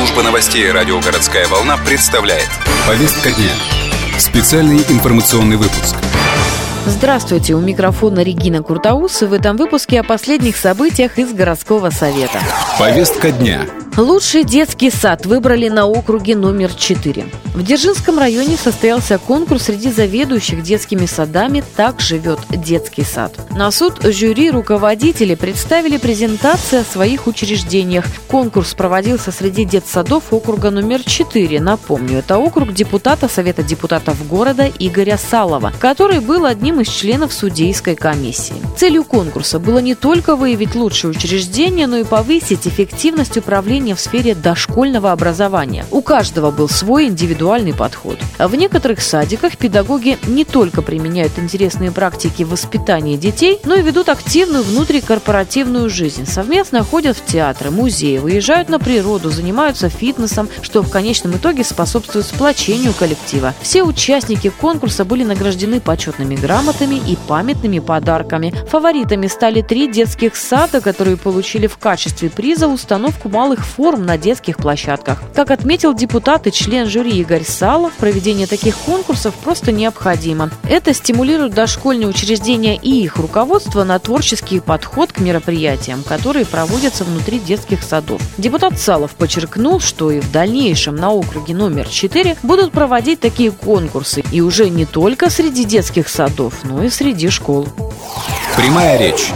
Служба новостей радио «Городская волна» представляет. Повестка дня. Специальный информационный выпуск. Здравствуйте, у микрофона Регина Куртаус. В этом выпуске о последних событиях из городского совета. Повестка дня. Лучший детский сад выбрали на округе номер 4. В Дзержинском районе состоялся конкурс среди заведующих детскими садами «Так живет детский сад». На суд жюри руководители представили презентации о своих учреждениях. Конкурс проводился среди детсадов округа номер 4. Напомню, это округ депутата Совета депутатов города Игоря Салова, который был одним из членов судейской комиссии. Целью конкурса было не только выявить лучшие учреждения, но и повысить эффективность управления в сфере дошкольного образования. У каждого был свой индивидуальный подход. В некоторых садиках педагоги не только применяют интересные практики в воспитании детей, но и ведут активную внутрикорпоративную жизнь. Совместно ходят в театры, музеи, выезжают на природу, занимаются фитнесом, что в конечном итоге способствует сплочению коллектива. Все участники конкурса были награждены почетными грамотами и памятными подарками. Фаворитами стали 3 детских сада, которые получили в качестве приза установку малых форм на детских площадках. Как отметил депутат и член жюри Игорь Салов, проведение таких конкурсов просто необходимо. Это стимулирует дошкольные учреждения и их руководство на творческий подход к мероприятиям, которые проводятся внутри детских садов. Депутат Салов подчеркнул, что и в дальнейшем на округе номер 4 будут проводить такие конкурсы, и уже не только среди детских садов, но и среди школ. Прямая речь.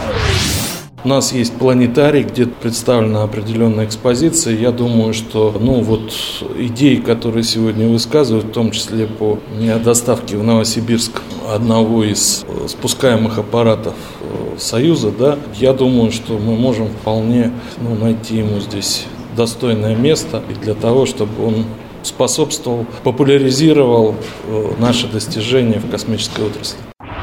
У нас есть планетарий, где представлена определенная экспозиция. Я думаю, что идеи, которые сегодня высказывают, в том числе по доставке в Новосибирск одного из спускаемых аппаратов Союза, я думаю, что мы можем вполне найти ему здесь достойное место и для того, чтобы он способствовал, популяризировал наши достижения в космической отрасли.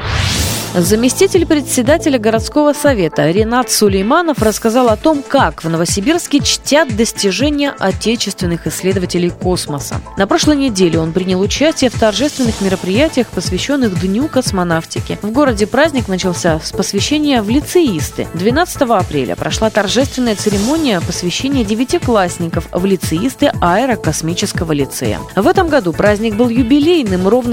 Заместитель председателя городского совета Ринат Сулейманов рассказал о том, как в Новосибирске чтят достижения отечественных исследователей космоса. На прошлой неделе он принял участие в торжественных мероприятиях, посвященных Дню космонавтики. В городе праздник начался с посвящения в лицеисты. 12 апреля прошла торжественная церемония посвящения 9-классников в лицеисты аэрокосмического лицея. В этом году праздник был юбилейным. Ровно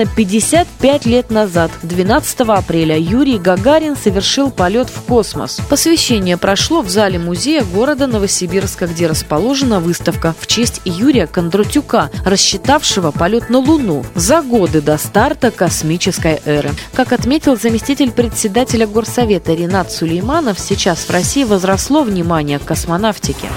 55 лет назад, 12 апреля, Юрий Гагарин совершил полет в космос. Посвящение прошло в зале музея города Новосибирска, где расположена выставка в честь Юрия Кондратюка, рассчитавшего полет на Луну за годы до старта космической эры. Как отметил заместитель председателя горсовета Ринат Сулейманов, сейчас в России возросло внимание к космонавтике.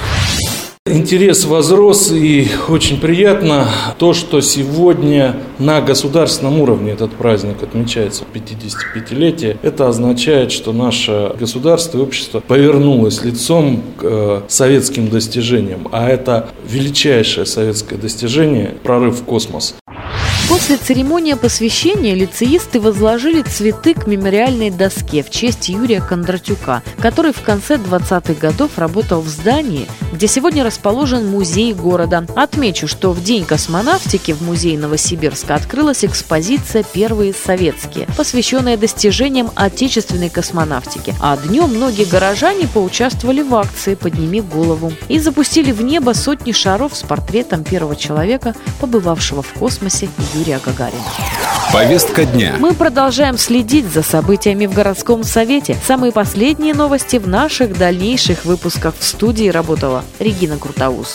Интерес возрос, и очень приятно то, что сегодня на государственном уровне этот праздник отмечается 55-летие. Это означает, что наше государство и общество повернулось лицом к советским достижениям, а это величайшее советское достижение – прорыв в космос. После церемонии посвящения лицеисты возложили цветы к мемориальной доске в честь Юрия Кондратюка, который в конце 20-х годов работал в здании, где сегодня расположен музей города. Отмечу, что в День космонавтики в музее Новосибирска открылась экспозиция «Первые советские», посвященная достижениям отечественной космонавтики. А днем многие горожане поучаствовали в акции «Подними голову» и запустили в небо сотни шаров с портретом первого человека, побывавшего в космосе, Юрия Гагарина. Повестка дня. Мы продолжаем следить за событиями в городском совете. Самые последние новости в наших дальнейших выпусках. В студии работала Регина Куртаус.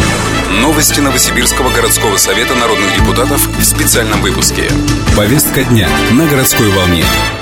Новости Новосибирского городского совета народных депутатов в специальном выпуске. Повестка дня на городской волне.